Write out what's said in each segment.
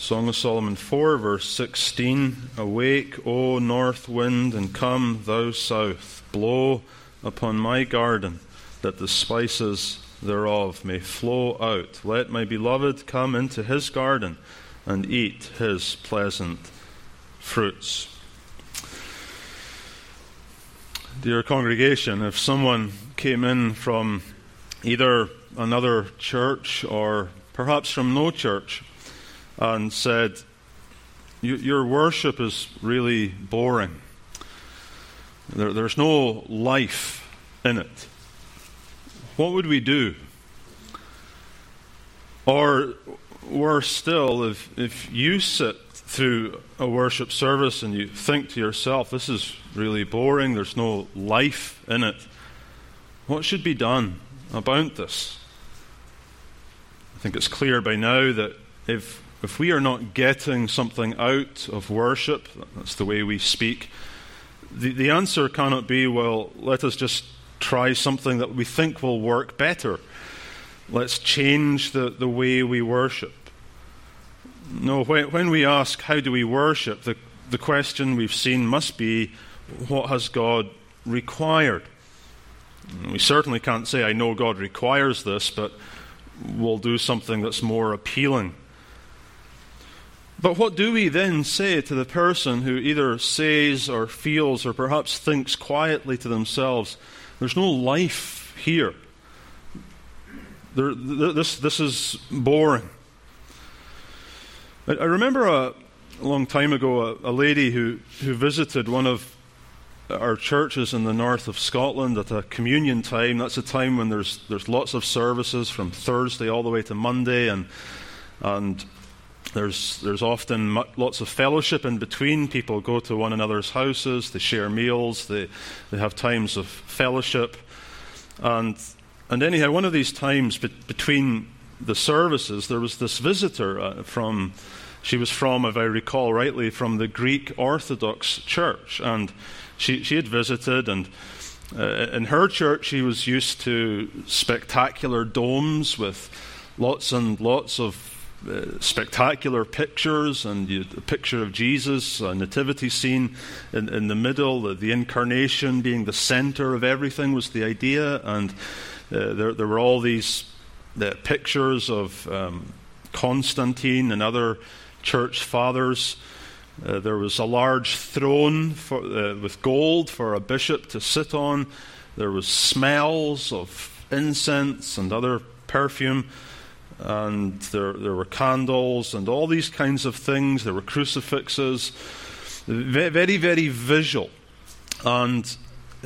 Song of Solomon 4, verse 16. Awake, O north wind, and come, thou south. Blow upon my garden, that the spices thereof may flow out. Let my beloved come into his garden and eat his pleasant fruits. Dear congregation, if someone came in from either another church or perhaps from no church and said, your worship is really boring, there's no life in it, what would we do? Or worse still, if you sit through a worship service and you think to yourself, this is really boring, there's no life in it, what should be done about this? I think it's clear by now that if we are not getting something out of worship, that's the way we speak, the answer cannot be, well, let us just try something that we think will work better. Let's change the way we worship. No, when we ask, how do we worship, the question we've seen must be, what has God required? We certainly can't say, I know God requires this, but we'll do something that's more appealing. But what do we then say to the person who either says or feels or perhaps thinks quietly to themselves, there's no life here. This is boring. I remember a long time ago a lady who visited one of our churches in the north of Scotland at a communion time. That's a time when there's lots of services from Thursday all the way to Monday, and there's often lots of fellowship in between. People go to one another's houses, they share meals, they have times of fellowship, and anyhow, one of these times between the services, there was this visitor she was from, if I recall rightly, from the Greek Orthodox Church, and she had visited, and in her church she was used to spectacular domes with lots and lots of spectacular pictures, and a picture of Jesus, a nativity scene in the middle, the incarnation being the center of everything was the idea, and there were all these pictures of Constantine and other church fathers. There was a large throne with gold for a bishop to sit on. There was smells of incense and other perfume, and there were candles and all these kinds of things. There were crucifixes, very, very visual, and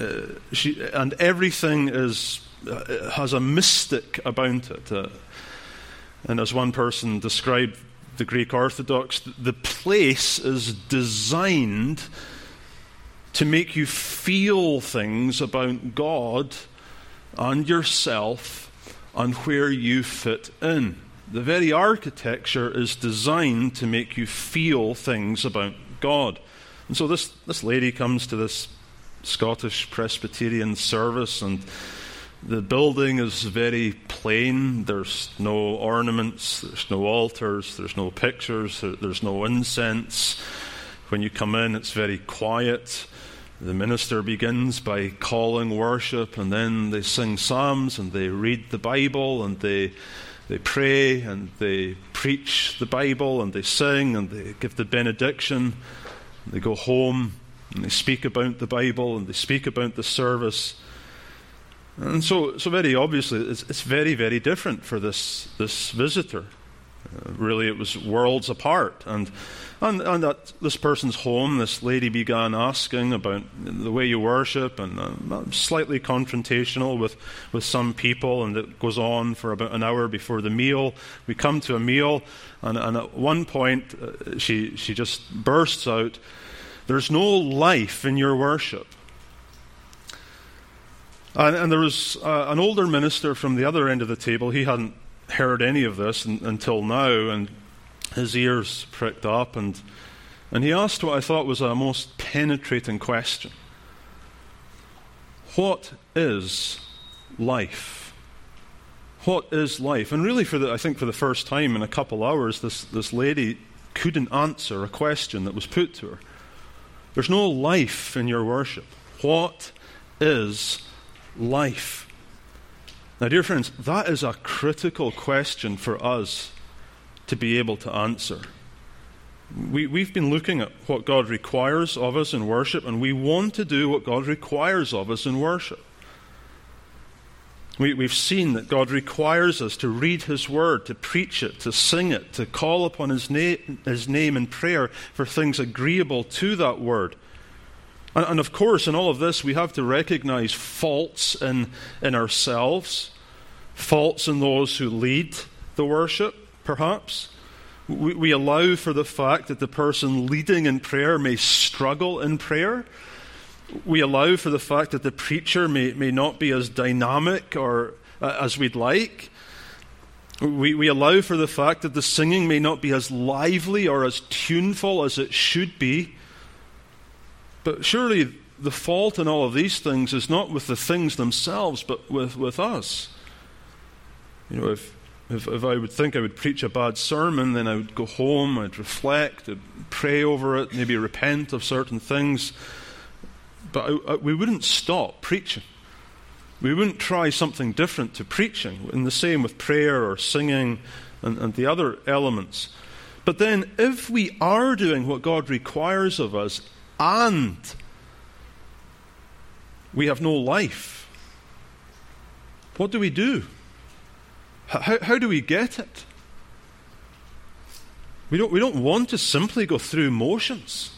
everything has a mystic about it. And as one person described the Greek Orthodox, the place is designed to make you feel things about God and yourself and where you fit in. The very architecture is designed to make you feel things about God. And so this lady comes to this Scottish Presbyterian service, and the building is very plain. There's no ornaments, there's no altars, there's no pictures, there's no incense. When you come in, it's very quiet. The minister begins by calling worship, and then they sing psalms, and they read the Bible, and they pray, and they preach the Bible, and they sing, and they give the benediction. They go home, and they speak about the Bible, and they speak about the service. And so very obviously, it's very, very different for this visitor. Really, it was worlds apart. And at this person's home, this lady began asking about the way you worship, and slightly confrontational with some people, and it goes on for about an hour before the meal. We come to a meal, and at one point, she just bursts out, "There's no life in your worship." And there was an older minister from the other end of the table. He hadn't heard any of this until now, and his ears pricked up, and he asked what I thought was a most penetrating question. What is life? What is life? And really, I think for the first time in a couple hours, this lady couldn't answer a question that was put to her. There's no life in your worship. What is life? Now, dear friends, that is a critical question for us to be able to answer. We've been looking at what God requires of us in worship, and we want to do what God requires of us in worship. We've seen that God requires us to read His Word, to preach it, to sing it, to call upon His name in prayer for things agreeable to that Word. And of course, in all of this, we have to recognize faults in ourselves, faults in those who lead the worship, perhaps. We allow for the fact that the person leading in prayer may struggle in prayer. We allow for the fact that the preacher may not be as dynamic or as we'd like. We allow for the fact that the singing may not be as lively or as tuneful as it should be. But surely the fault in all of these things is not with the things themselves, but with us. You know, if I would think I would preach a bad sermon, then I would go home, I'd reflect, I'd pray over it, maybe repent of certain things. But we wouldn't stop preaching. We wouldn't try something different to preaching, and the same with prayer or singing and the other elements. But then if we are doing what God requires of us and we have no life, what do we do? How do we get it? We don't want to simply go through motions.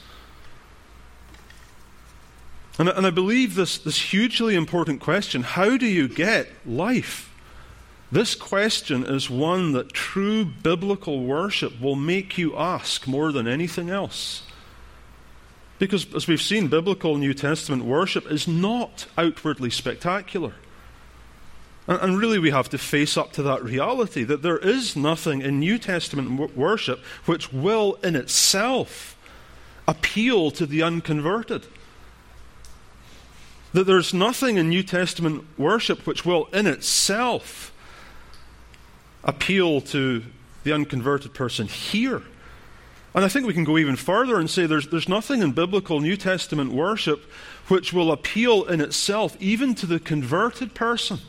And I believe this hugely important question, how do you get life? This question is one that true biblical worship will make you ask more than anything else. Because, as we've seen, biblical New Testament worship is not outwardly spectacular. And really we have to face up to that reality, that there is nothing in New Testament worship which will in itself appeal to the unconverted. That there's nothing in New Testament worship which will in itself appeal to the unconverted person here. And I think we can go even further and say there's nothing in biblical New Testament worship which will appeal in itself even to the converted person.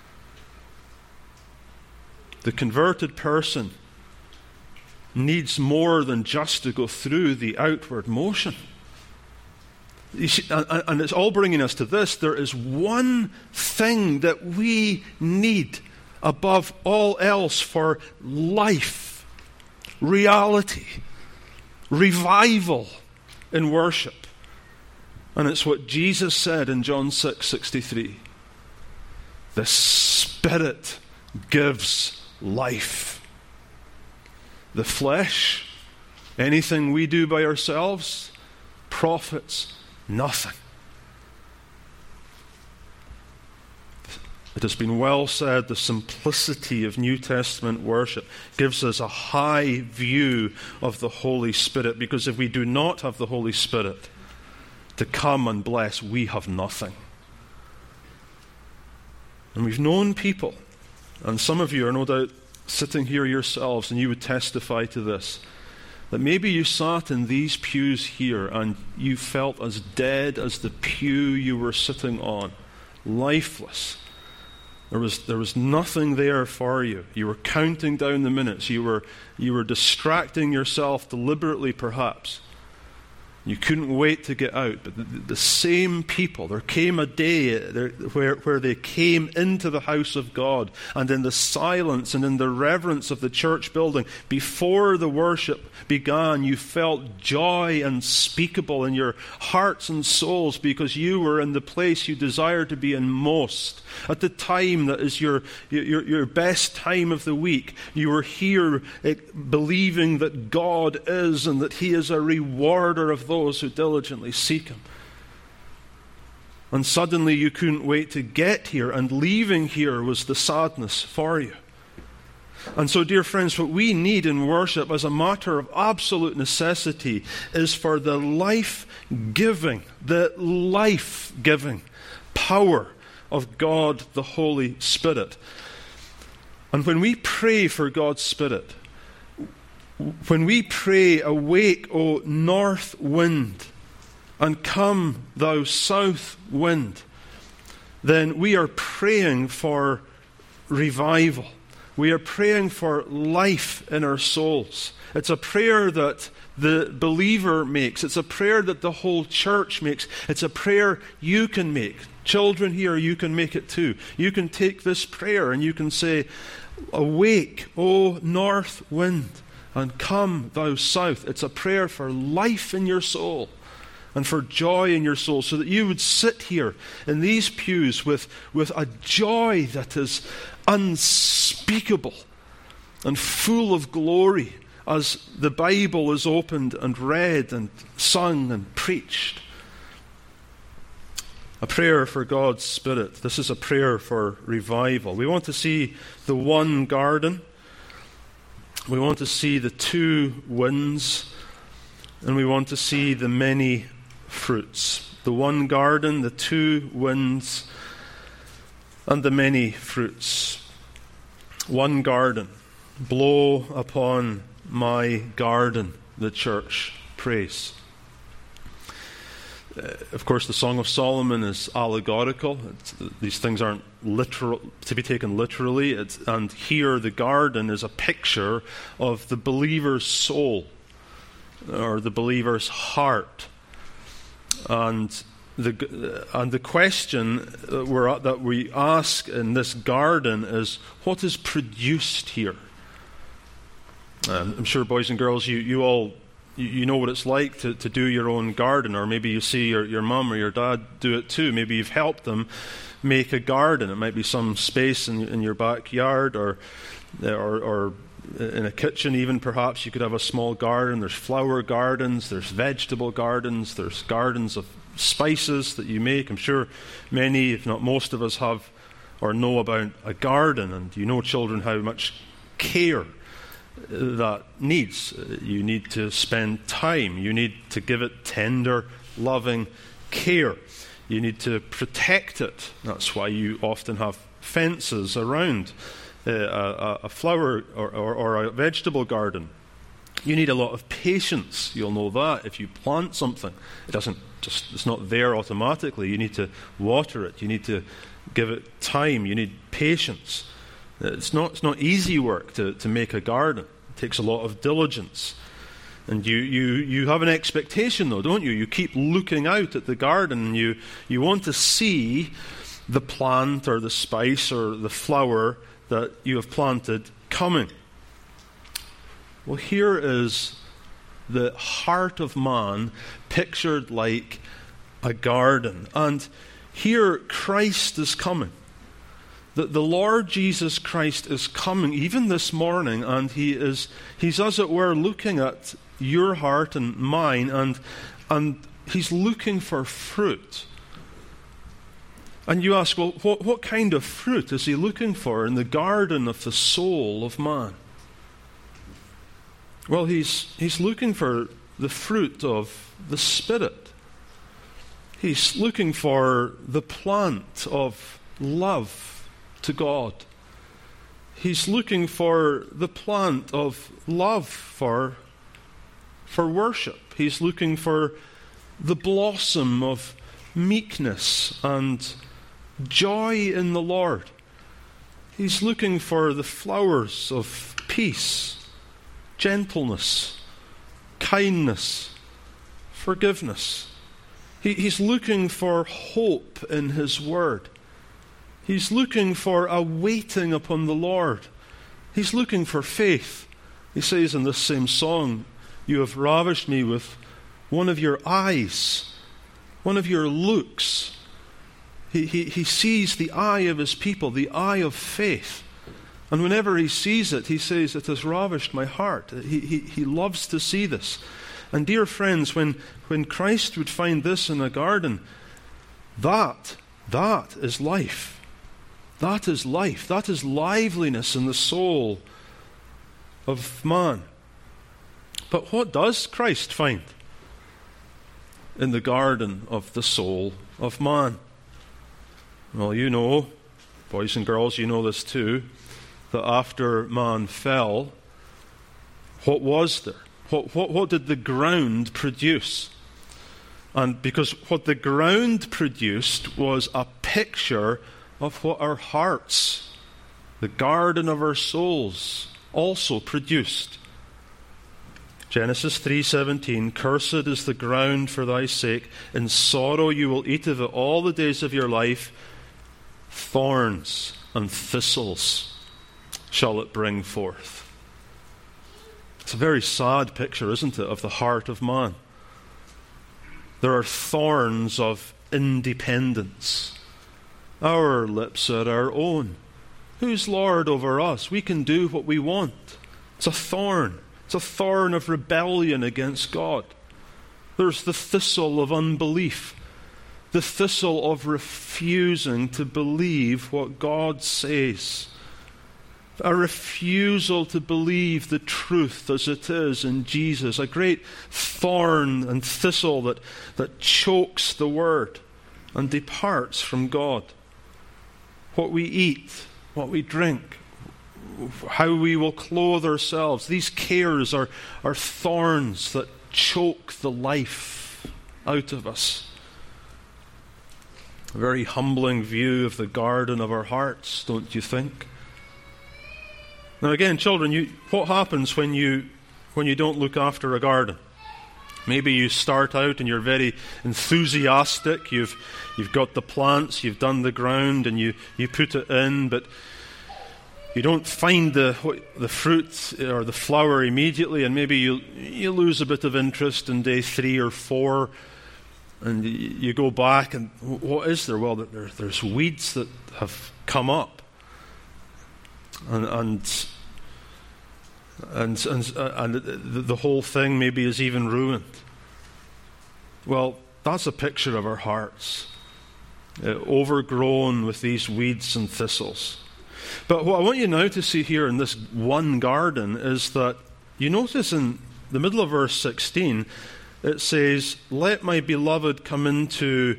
The converted person needs more than just to go through the outward motion. You see, and it's all bringing us to this. There is one thing that we need above all else for life, reality, revival in worship. And it's what Jesus said in John 6:63. The Spirit gives life. The flesh, anything we do by ourselves, profits nothing. It has been well said, the simplicity of New Testament worship gives us a high view of the Holy Spirit, because if we do not have the Holy Spirit to come and bless, we have nothing. And we've known people, and some of you are no doubt sitting here yourselves, and you would testify to this, that maybe you sat in these pews here and you felt as dead as the pew you were sitting on, lifeless. There was nothing there for you. You were counting down the minutes. You were distracting yourself deliberately, perhaps. You couldn't wait to get out. But the same people, there came a day where they came into the house of God, and in the silence and in the reverence of the church building, before the worship began, you felt joy unspeakable in your hearts and souls, because you were in the place you desire to be in most. At the time that is your best time of the week, you were here believing that God is, and that He is a rewarder of those who diligently seek Him. And suddenly you couldn't wait to get here, and leaving here was the sadness for you. And so, dear friends, what we need in worship as a matter of absolute necessity is for the life-giving power of God the Holy Spirit. And when we pray for God's Spirit, When we pray, awake, O north wind, and come, thou south wind, then we are praying for revival. We are praying for life in our souls. It's a prayer that the believer makes. It's a prayer that the whole church makes. It's a prayer you can make. Children here, you can make it too. You can take this prayer and you can say, awake, O north wind, and come, thou south. It's a prayer for life in your soul and for joy in your soul, so that you would sit here in these pews with a joy that is unspeakable and full of glory as the Bible is opened and read and sung and preached. A prayer for God's Spirit. This is a prayer for revival. We want to see the one garden. We want to see the two winds. And we want to see the many fruits. The one garden, the two winds, and the many fruits. One garden. Blow upon my garden, the church prays. Of course, the Song of Solomon is allegorical. These things aren't literal, to be taken literally. And here the garden is a picture of the believer's soul, or the believer's heart. And the question that we ask in this garden is, what is produced here? I'm sure, boys and girls, you all know what it's like to do your own garden, or maybe you see your mum or your dad do it too. Maybe you've helped them make a garden. It might be some space in your backyard, or in a kitchen even. Perhaps you could have a small garden. There's flower gardens, there's vegetable gardens, there's gardens of spices that you make. I'm sure many, if not most of us, have or know about a garden, and you know, children, how much care that needs. You need to spend time. You need to give it tender, loving care. You need to protect it. That's why you often have fences around a flower or a vegetable garden. You need a lot of patience. You'll know that if you plant something. It's not there automatically. You need to water it. You need to give it time. You need patience. It's not easy work to make a garden. It takes a lot of diligence. And you have an expectation, though, don't you? You keep looking out at the garden, and you want to see the plant or the spice or the flower that you have planted coming. Well, here is the heart of man pictured like a garden. And here Christ is coming. The Lord Jesus Christ is coming even this morning, and he's as it were looking at your heart and mine, and he's looking for fruit. And you ask, well, what kind of fruit is he looking for in the garden of the soul of man? Well, he's looking for the fruit of the Spirit. He's looking for the plant of love to God. He's looking for the plant of love for worship. He's looking for the blossom of meekness and joy in the Lord. He's looking for the flowers of peace, gentleness, kindness, forgiveness. He's looking for hope in His Word. He's looking for a waiting upon the Lord. He's looking for faith. He says in this same song, you have ravished me with one of your eyes, one of your looks. He sees the eye of his people, the eye of faith. And whenever he sees it, he says, it has ravished my heart. He loves to see this. And dear friends, when Christ would find this in a garden, that is life. That is life. That is liveliness in the soul of man. But what does Christ find in the garden of the soul of man? Well, you know, boys and girls, you know this too, that after man fell, What was there? What did the ground produce? And because what the ground produced was a picture of what our hearts, the garden of our souls, also produced. Genesis 3:17, cursed is the ground for thy sake, in sorrow you will eat of it all the days of your life, thorns and thistles shall it bring forth. It's a very sad picture, isn't it, of the heart of man. There are thorns of independence. Our lips are our own. Who's Lord over us? We can do what we want. It's a thorn. It's a thorn of rebellion against God. There's the thistle of unbelief, the thistle of refusing to believe what God says, a refusal to believe the truth as it is in Jesus, a great thorn and thistle that chokes the word and departs from God. What we eat, what we drink, how we will clothe ourselves, these cares are thorns that choke the life out of us. A very humbling view of the garden of our hearts, don't you think? Now again, children, what happens when you don't look after a garden? Maybe you start out and you're very enthusiastic. You've got the plants, you've done the ground, and you put it in, but you don't find the fruit or the flower immediately, and maybe you lose a bit of interest in day 3 or 4, and you go back, and what is there? Well, there's weeds that have come up, and the whole thing maybe is even ruined. Well, that's a picture of our hearts, overgrown with these weeds and thistles. But what I want you now to see here in this one garden is that you notice in the middle of verse 16, it says, let my beloved come into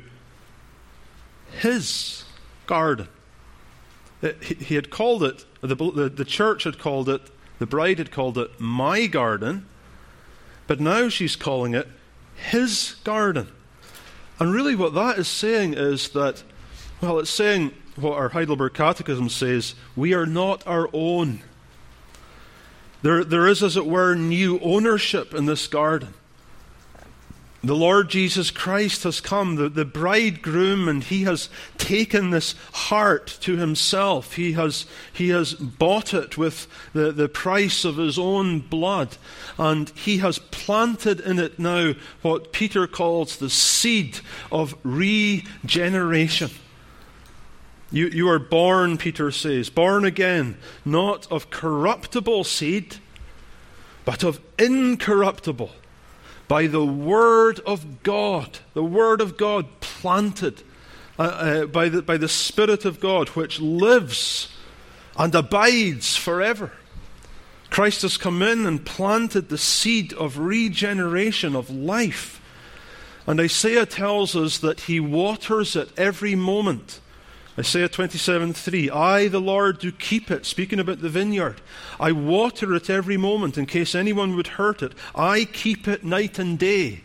his garden. He had called it, the church had called it, the bride had called it my garden, but now she's calling it his garden. And really what that is saying is that, well, it's saying what our Heidelberg Catechism says, we are not our own. There is, as it were, new ownership in this garden. The Lord Jesus Christ has come, the bridegroom, and he has taken this heart to himself. He has bought it with the price of his own blood, and he has planted in it now what Peter calls the seed of regeneration. You are born, Peter says, born again, not of corruptible seed, but of incorruptible, by the Word of God, planted by the Spirit of God, which lives and abides forever. Christ has come in and planted the seed of regeneration, of life. And Isaiah tells us that he waters it every moment. Isaiah 27:3, I, the Lord, do keep it, speaking about the vineyard. I water it every moment in case anyone would hurt it. I keep it night and day.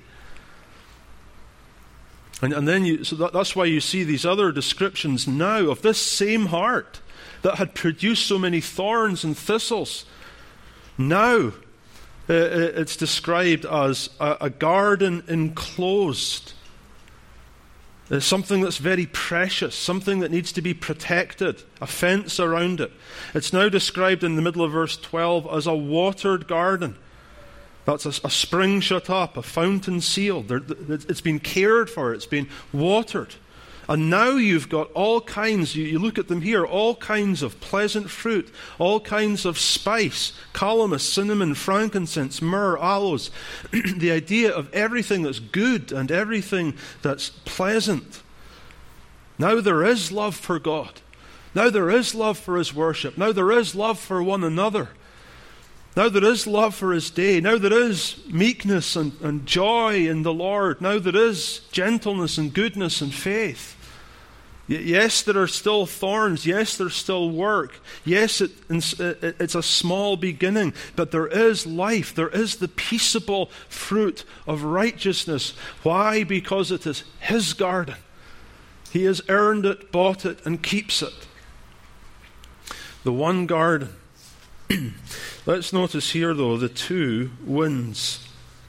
And then that's why you see these other descriptions now of this same heart that had produced so many thorns and thistles. Now it's described as a garden enclosed. Something that's very precious, something that needs to be protected, a fence around it. It's now described in the middle of verse 12 as a watered garden. That's a spring shut up, a fountain sealed. It's been cared for, it's been watered. And now you've got all kinds, you look at them here, all kinds of pleasant fruit, all kinds of spice, calamus, cinnamon, frankincense, myrrh, aloes. The idea of everything that's good and everything that's pleasant. Now there is love for God. Now there is love for his worship. Now there is love for one another. Now there is love for his day. Now there is meekness and joy in the Lord. Now there is gentleness and goodness and faith. Yes, there are still thorns. Yes, there's still work. Yes, it's a small beginning, but there is life. There is the peaceable fruit of righteousness. Why? Because it is His garden. He has earned it, bought it, and keeps it. The one garden. Let's notice here, though, the two winds.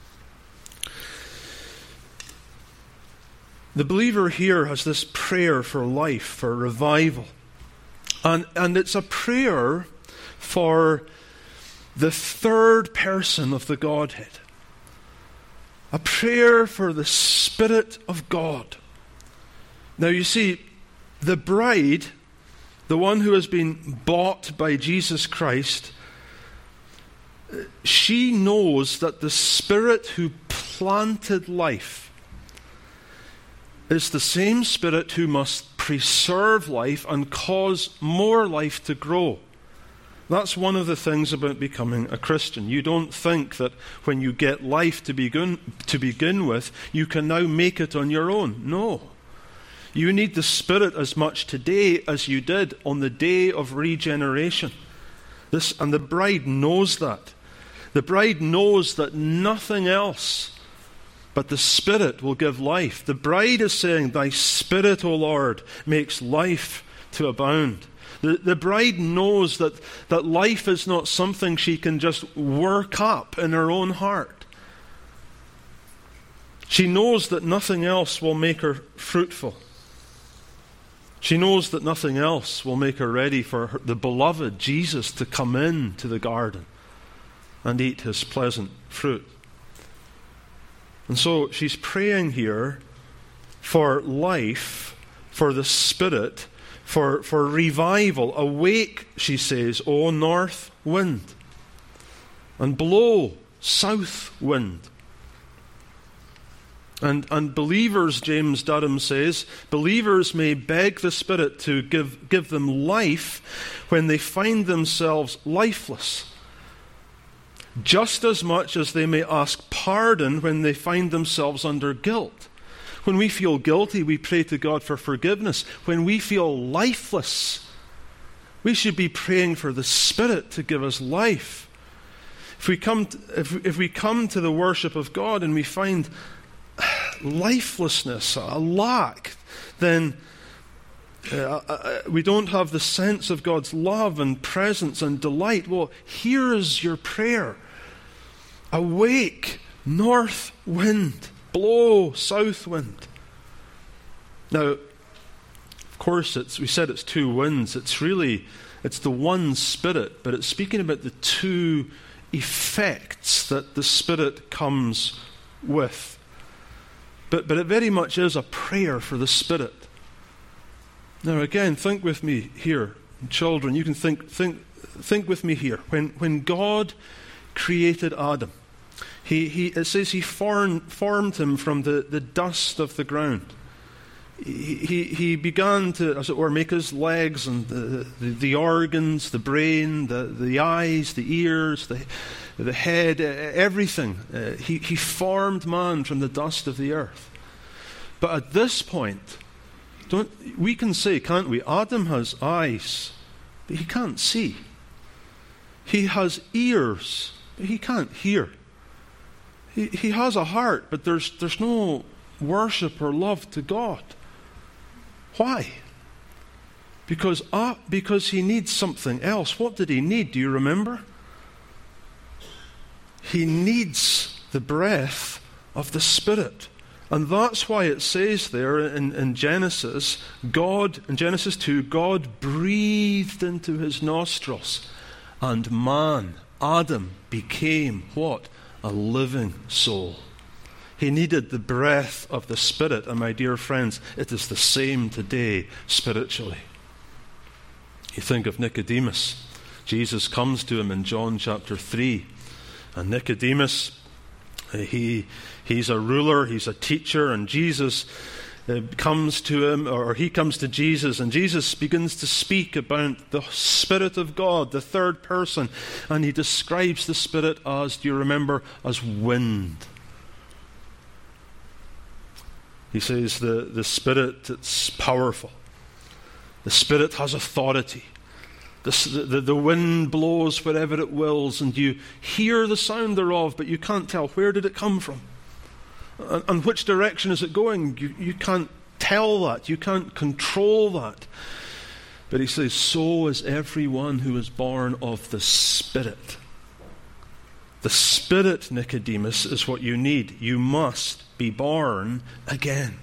The believer here has this prayer for life, for revival. And it's a prayer for the third person of the Godhead. A prayer for the Spirit of God. Now you see, the bride, the one who has been bought by Jesus Christ, she knows that the Spirit who planted life is the same Spirit who must preserve life and cause more life to grow. That's one of the things about becoming a Christian. You don't think that when you get life to begin with, you can now make it on your own. No. You need the Spirit as much today as you did on the day of regeneration. And the bride knows that. The bride knows that nothing else but the Spirit will give life. The bride is saying, Thy Spirit, O Lord, makes life to abound. The bride knows that life is not something she can just work up in her own heart. She knows that nothing else will make her fruitful. She knows that nothing else will make her ready for the beloved Jesus to come into the garden and eat His pleasant fruit. And so she's praying here for life, for the Spirit, for revival. Awake, she says, O north wind, and blow, south wind. And believers, James Durham says, believers may beg the Spirit to give them life when they find themselves lifeless, just as much as they may ask pardon when they find themselves under guilt. When we feel guilty, we pray to God for forgiveness. When we feel lifeless, we should be praying for the Spirit to give us life. If we come to the worship of God and we find lifelessness, a lack, then we don't have the sense of God's love and presence and delight. Well, here is your prayer. Awake, north wind, blow, south wind. Now, of course, we said it's two winds. It's the one Spirit, but it's speaking about the two effects that the Spirit comes with. But it very much is a prayer for the Spirit. Now again, think with me here. Children, you can think with me here. When God created Adam, it says He formed him from the dust of the ground. He began to, as it were, make his legs and the organs, the brain, the eyes, the ears, the head, everything. He formed man from the dust of the earth. But at this point, we can say, can't we? Adam has eyes, but he can't see. He has ears, but he can't hear. He has a heart, but there's no worship or love to God. Why? Because he needs something else. What did he need? Do you remember? He needs the breath of the Spirit. And that's why it says there in Genesis, in Genesis 2, God breathed into his nostrils, and man, Adam, became what? A living soul. He needed the breath of the Spirit, and my dear friends, it is the same today spiritually. You think of Nicodemus. Jesus comes to him in John chapter 3, and Nicodemus, he's a ruler, he's a teacher, and Jesus comes to him, or he comes to Jesus, and Jesus begins to speak about the Spirit of God, the third person, and he describes the Spirit as, do you remember, as wind. He says the Spirit, it's powerful. The Spirit has authority. The wind blows wherever it wills, and you hear the sound thereof, but you can't tell where did it come from. And which direction is it going? You can't tell that. You can't control that. But he says, so is everyone who is born of the Spirit. The Spirit, Nicodemus, is what you need. You must be born again.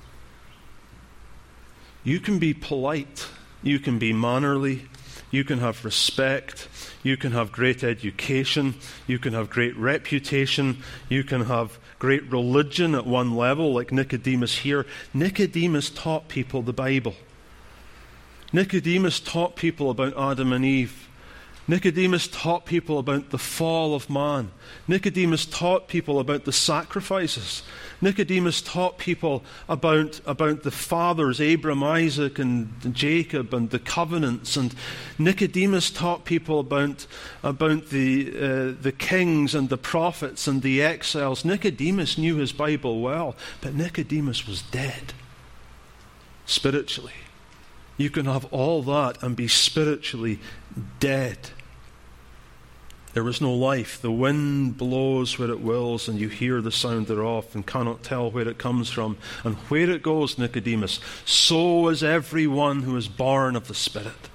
You can be polite. You can be mannerly. You can have respect. You can have great education. You can have great reputation. You can have great religion at one level, like Nicodemus here. Nicodemus taught people the Bible. Nicodemus taught people about Adam and Eve. Nicodemus taught people about the fall of man. Nicodemus taught people about the sacrifices. Nicodemus taught people about the fathers, Abraham, Isaac, and Jacob, and the covenants. And Nicodemus taught people about the kings and the prophets and the exiles. Nicodemus knew his Bible well, but Nicodemus was dead spiritually. You can have all that and be spiritually dead. There was no life. The wind blows where it wills, and you hear the sound thereof and cannot tell where it comes from and where it goes, Nicodemus. So is everyone who is born of the Spirit.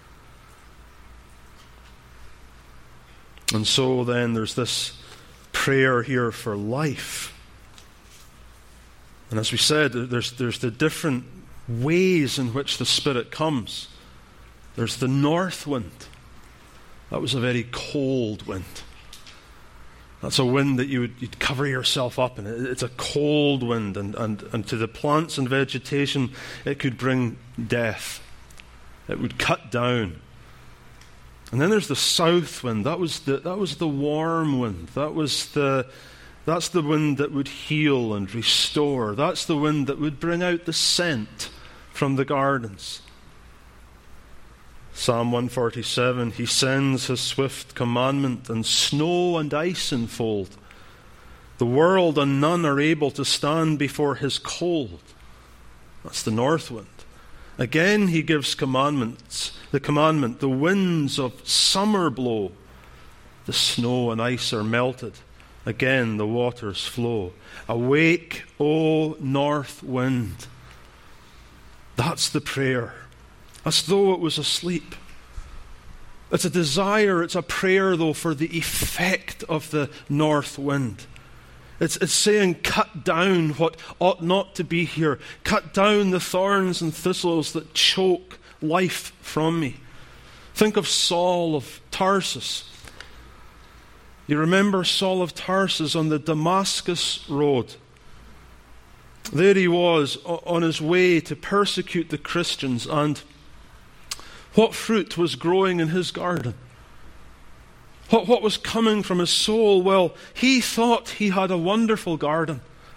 And so then there's this prayer here for life. And as we said, there's the different ways in which the Spirit comes. There's the north wind. That was a very cold wind. That's a wind that you'd cover yourself up in. It's a cold wind, and to the plants and vegetation, it could bring death. It would cut down. And then there's the south wind. That was the warm wind. That's the wind that would heal and restore. That's the wind that would bring out the scent from the gardens. Psalm 147, he sends his swift commandment, and snow and ice enfold. The world and none are able to stand before his cold. That's the north wind. Again he gives commandments. The commandment, the winds of summer blow. The snow and ice are melted. Again the waters flow. Awake, O north wind. That's the prayer. As though it was asleep. It's a desire, it's a prayer, though, for the effect of the north wind. It's saying, cut down what ought not to be here. Cut down the thorns and thistles that choke life from me. Think of Saul of Tarsus. You remember Saul of Tarsus on the Damascus road. There he was on his way to persecute the Christians, and what fruit was growing in his garden? What was coming from his soul? Well, he thought he had a wonderful garden.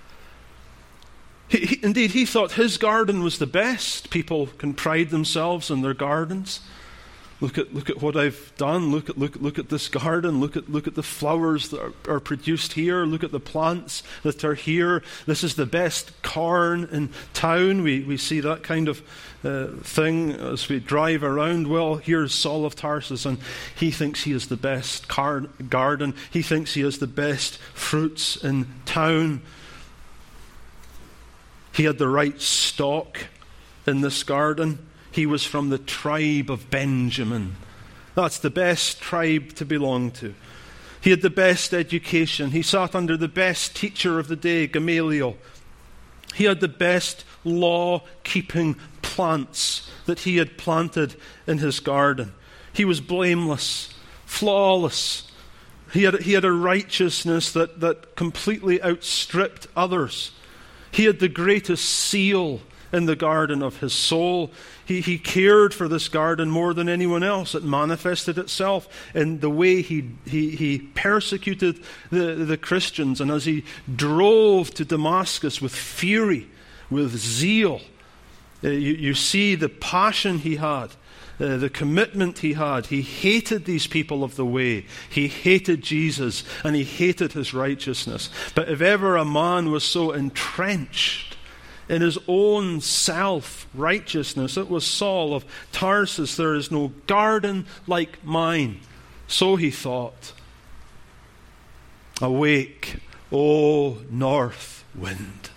Indeed, he thought his garden was the best. People can pride themselves in their gardens. Look at what I've done. Look at this garden. Look at the flowers that are produced here. Look at the plants that are here. This is the best corn in town. We see that kind of thing as we drive around. Well, here's Saul of Tarsus, and he thinks he has the best garden. He thinks he has the best fruits in town. He had the right stock in this garden. He was from the tribe of Benjamin. That's the best tribe to belong to. He had the best education. He sat under the best teacher of the day, Gamaliel. He had the best law-keeping plants that he had planted in his garden. He was blameless, flawless. He had a righteousness that completely outstripped others. He had the greatest seal in the garden of his soul. He cared for this garden more than anyone else. It manifested itself in the way he persecuted the Christians, and as he drove to Damascus with fury, with zeal. You see the passion he had, the commitment he had. He hated these people of the way. He hated Jesus, and he hated his righteousness. But if ever a man was so entrenched in his own self-righteousness. It was Saul of Tarsus. There is no garden like mine. So he thought. Awake, O north wind.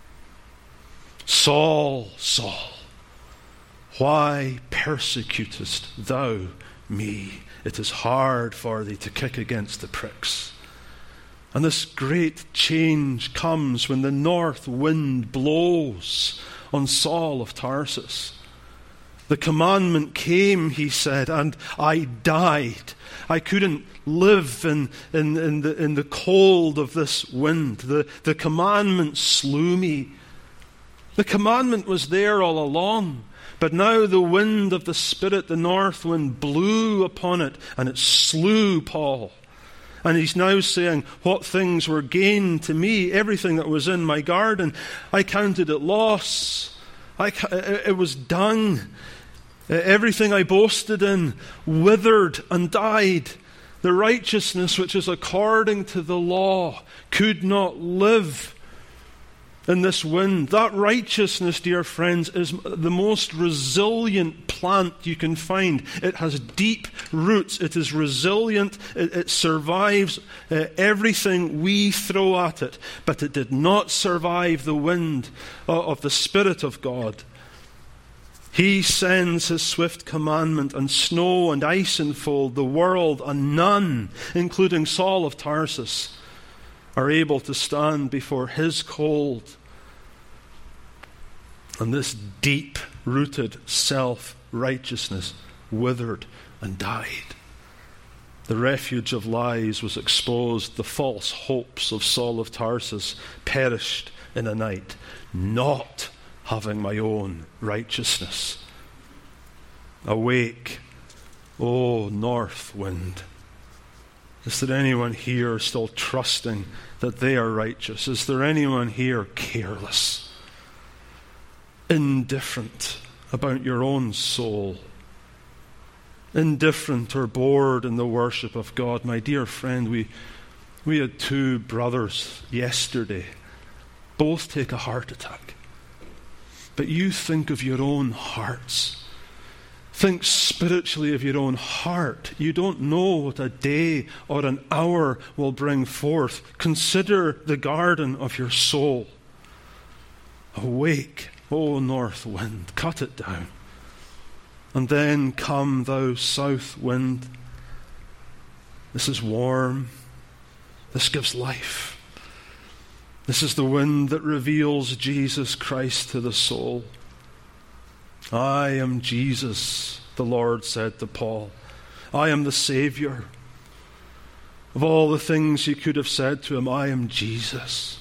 Saul, Saul, why persecutest thou me? It is hard for thee to kick against the pricks. And this great change comes when the north wind blows on Saul of Tarsus. The commandment came, he said, and I died. I couldn't live in the cold of this wind. The commandment slew me. The commandment was there all along. But now the wind of the Spirit, the north wind, blew upon it, and it slew Paul. And he's now saying, what things were gain to me, everything that was in my garden, I counted it loss. It was dung. Everything I boasted in withered and died. The righteousness which is according to the law could not live in this wind. That righteousness, dear friends, is the most resilient plant you can find. It has deep roots. It is resilient. It survives everything we throw at it. But it did not survive the wind of the Spirit of God. He sends his swift commandment, and snow and ice enfold the world, and none, including Saul of Tarsus, are able to stand before his cold. And this deep-rooted self-righteousness withered and died. The refuge of lies was exposed. The false hopes of Saul of Tarsus perished in a night, not having my own righteousness. Awake, O north wind. Is there anyone here still trusting that they are righteous? Is there anyone here careless, indifferent about your own soul, indifferent or bored in the worship of God? My dear friend, we had two brothers yesterday, both take a heart attack. But you think of your own hearts. Think spiritually of your own heart. You don't know what a day or an hour will bring forth. Consider the garden of your soul. Awake, O north wind, cut it down. And then come, thou south wind. This is warm. This gives life. This is the wind that reveals Jesus Christ to the soul. I am Jesus, the Lord said to Paul. I am the Savior. Of all the things you could have said to him, I am Jesus.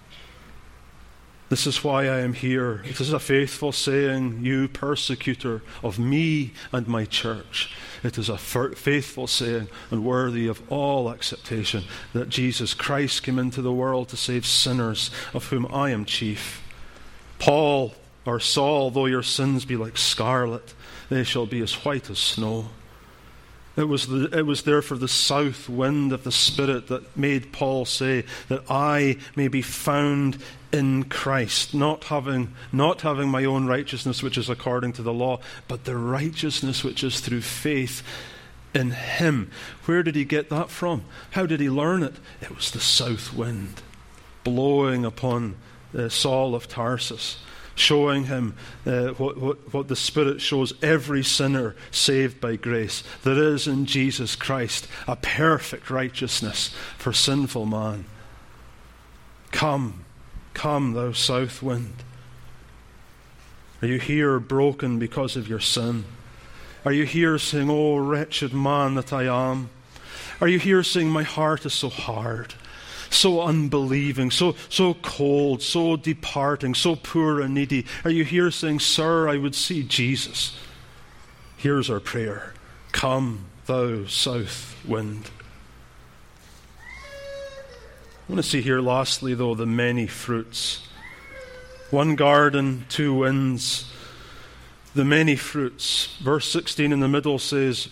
This is why I am here. It is a faithful saying, you persecutor of me and my church. It is a faithful saying and worthy of all acceptation that Jesus Christ came into the world to save sinners, of whom I am chief. Paul, or Saul, though your sins be like scarlet, they shall be as white as snow. It was therefore the south wind of the Spirit that made Paul say that I may be found in Christ, not having my own righteousness which is according to the law, but the righteousness which is through faith in him. Where did he get that from? How did he learn it? It was the south wind blowing upon Saul of Tarsus, showing him what the Spirit shows every sinner saved by grace. There is in Jesus Christ a perfect righteousness for sinful man. Come, thou south wind. Are you here broken because of your sin? Are you here saying, oh, wretched man that I am? Are you here saying, my heart is so hard, so unbelieving, so cold, so departing, so poor and needy? Are you here saying, sir, I would see Jesus? Here's our prayer. Come, thou south wind. I want to see here lastly, though, the many fruits. One garden, two winds, the many fruits. Verse 16 in the middle says,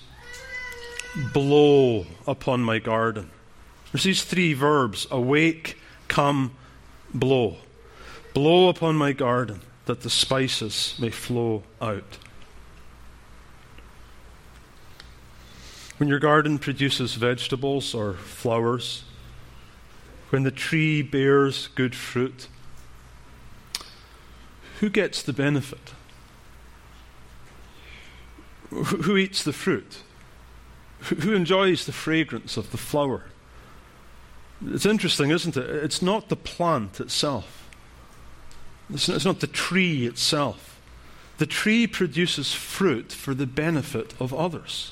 blow upon my garden. There's these three verbs, awake, come, blow. Blow upon my garden, that the spices may flow out. When your garden produces vegetables or flowers, when the tree bears good fruit, who gets the benefit? Who eats the fruit? Who enjoys the fragrance of the flower? It's interesting, isn't it? It's not the plant itself. It's not the tree itself. The tree produces fruit for the benefit of others.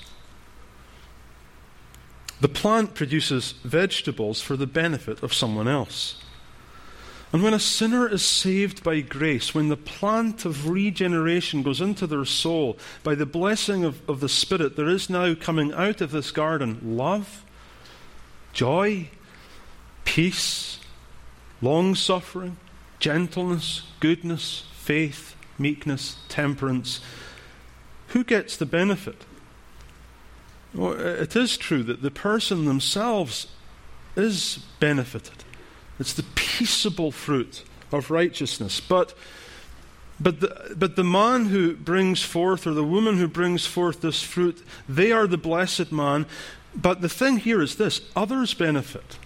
The plant produces vegetables for the benefit of someone else. And when a sinner is saved by grace, when the plant of regeneration goes into their soul, by the blessing of the Spirit, there is now coming out of this garden love, joy, peace, long-suffering, gentleness, goodness, faith, meekness, temperance. Who gets the benefit? Well, it is true that the person themselves is benefited. It's the peaceable fruit of righteousness. But the man who brings forth, or the woman who brings forth this fruit, they are the blessed man. But the thing here is this: others benefit.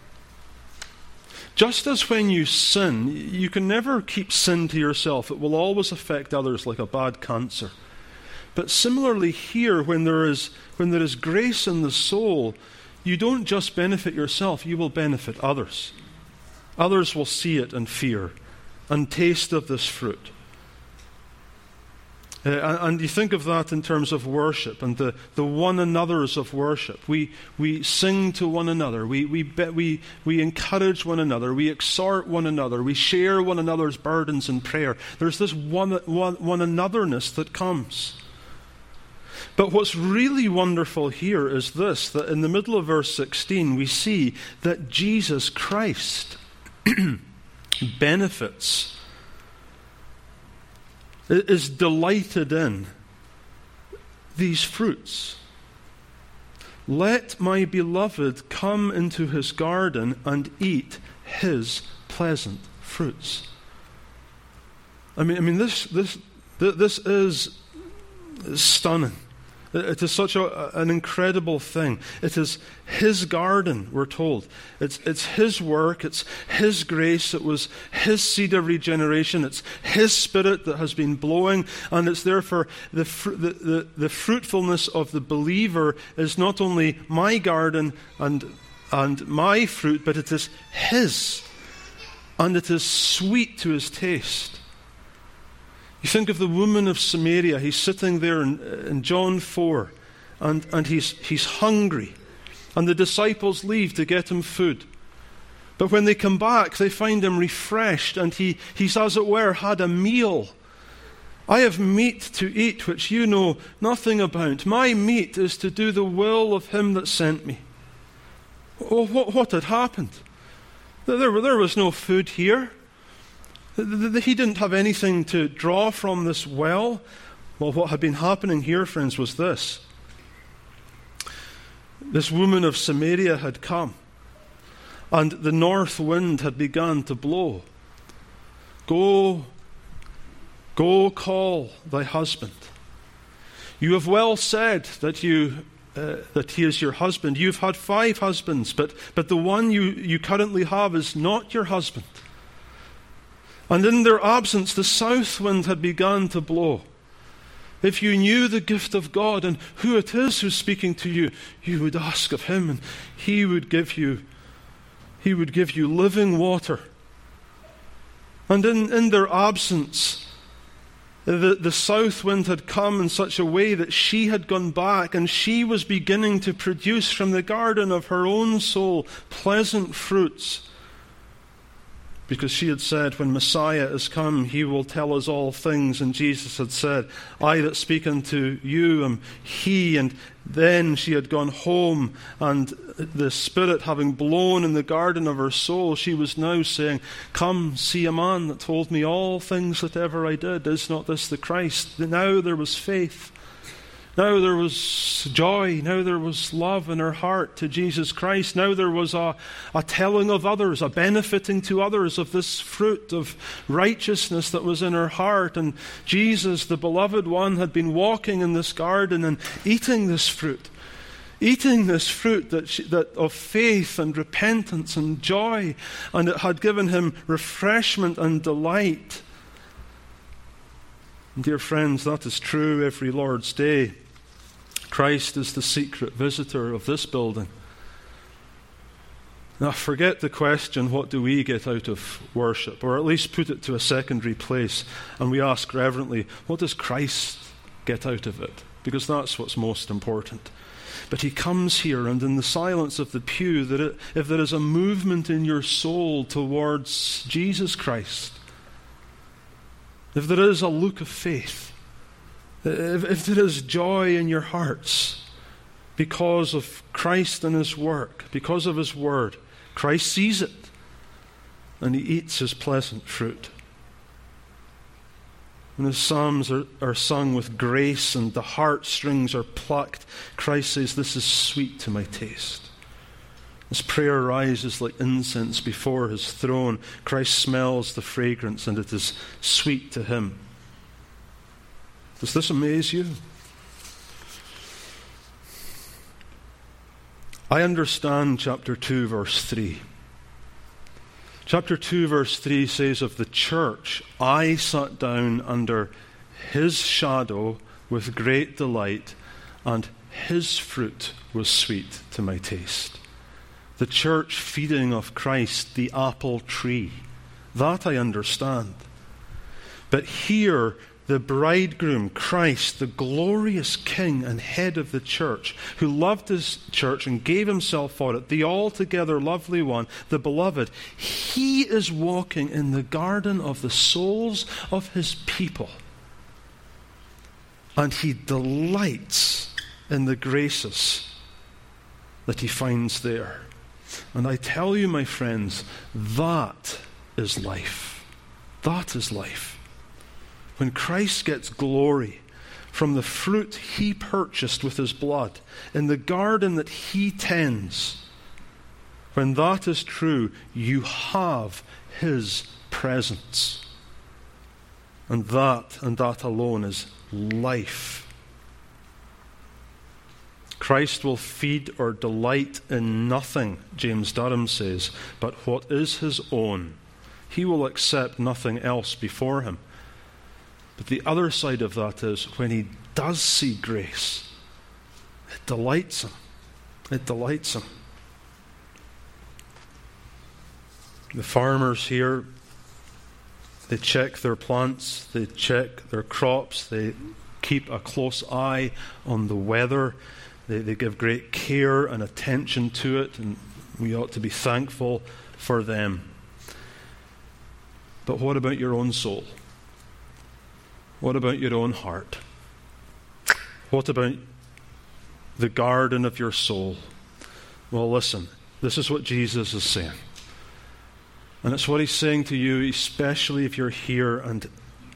Just as when you sin, you can never keep sin to yourself. It will always affect others like a bad cancer. But similarly here, when there is grace in the soul, you don't just benefit yourself, you will benefit others. Others will see it and fear and taste of this fruit. And you think of that in terms of worship and the one another's of worship. We sing to one another. We encourage one another. We exhort one another. We share one another's burdens in prayer. There's this one anotherness that comes. But what's really wonderful here is this, that in the middle of verse 16 we see that Jesus Christ benefits, is delighted in these fruits. Let my beloved come into his garden and eat his pleasant fruits. I mean, this is stunning. It is such an incredible thing. It is his garden, we're told. It's his work. It's his grace. It was his seed of regeneration. It's his Spirit that has been blowing, and it's therefore the fruitfulness of the believer is not only my garden and my fruit, but it is his, and it is sweet to his taste. You think of the woman of Samaria. He's sitting there in John 4, and he's hungry. And the disciples leave to get him food. But when they come back, they find him refreshed, and he's, as it were, had a meal. I have meat to eat, which you know nothing about. My meat is to do the will of him that sent me. Oh, what had happened? There was no food here. He didn't have anything to draw from this well. Well, what had been happening here, friends, was this. This woman of Samaria had come, and the north wind had begun to blow. Go call thy husband. You have well said that he is your husband. You've had 5 husbands, but the one you currently have is not your husband. And in their absence, the south wind had begun to blow. If you knew the gift of God and who it is who's speaking to you, you would ask of him, and he would give you living water. And in their absence, the south wind had come in such a way that she had gone back, and she was beginning to produce from the garden of her own soul pleasant fruits. Because she had said, when Messiah is come, he will tell us all things. And Jesus had said, I that speak unto you am he. And then she had gone home, and the Spirit having blown in the garden of her soul, she was now saying, come, see a man that told me all things that ever I did. Is not this the Christ? Now there was faith. Now there was joy. Now there was love in her heart to Jesus Christ. Now there was a telling of others, a benefiting to others of this fruit of righteousness that was in her heart. And Jesus, the beloved one, had been walking in this garden and eating this fruit. Eating this fruit that of faith and repentance and joy. And it had given him refreshment and delight. And dear friends, that is true every Lord's Day. Christ is the secret visitor of this building. Now, forget the question, what do we get out of worship? Or at least put it to a secondary place. And we ask reverently, what does Christ get out of it? Because that's what's most important. But he comes here, and in the silence of the pew, if there is a movement in your soul towards Jesus Christ, if there is a look of faith, if there is joy in your hearts because of Christ and his work, because of his word, Christ sees it and he eats his pleasant fruit. When the psalms are sung with grace and the heartstrings are plucked, Christ says, this is sweet to my taste. As prayer rises like incense before his throne, Christ smells the fragrance and it is sweet to him. Does this amaze you? I understand chapter 2, verse 3. Chapter 2, verse 3 says of the church, I sat down under his shadow with great delight, and his fruit was sweet to my taste. The church feeding of Christ, the apple tree. That I understand. But here, the bridegroom, Christ, the glorious King and head of the church, who loved his church and gave himself for it, the altogether lovely one, the beloved, he is walking in the garden of the souls of his people. And he delights in the graces that he finds there. And I tell you, my friends, that is life. That is life. When Christ gets glory from the fruit he purchased with his blood in the garden that he tends, when that is true, you have his presence. And that alone is life. Christ will feed or delight in nothing, James Durham says, but what is his own. He will accept nothing else before him. But the other side of that is when he does see grace, it delights him. It delights him. The farmers here, they check their plants, they check their crops, they keep a close eye on the weather, they give great care and attention to it, and we ought to be thankful for them. But what about your own soul? What about your own heart? What about the garden of your soul? Well, listen, this is what Jesus is saying. And it's what he's saying to you, especially if you're here and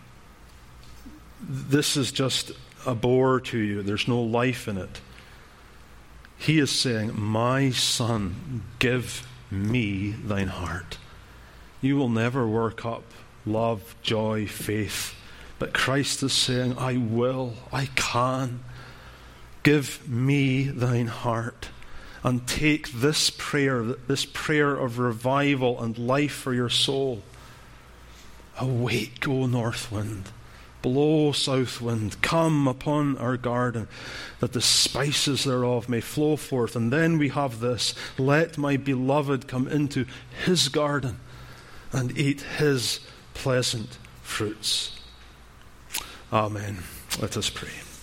this is just a bore to you. There's no life in it. He is saying, my son, give me thine heart. You will never work up love, joy, faith. But Christ is saying, I will, I can. Give me thine heart. And take this prayer of revival and life for your soul. Awake, O north wind. Blow, south wind. Come upon our garden, that the spices thereof may flow forth. And then we have this. Let my beloved come into his garden and eat his pleasant fruits. Amen. Let us pray.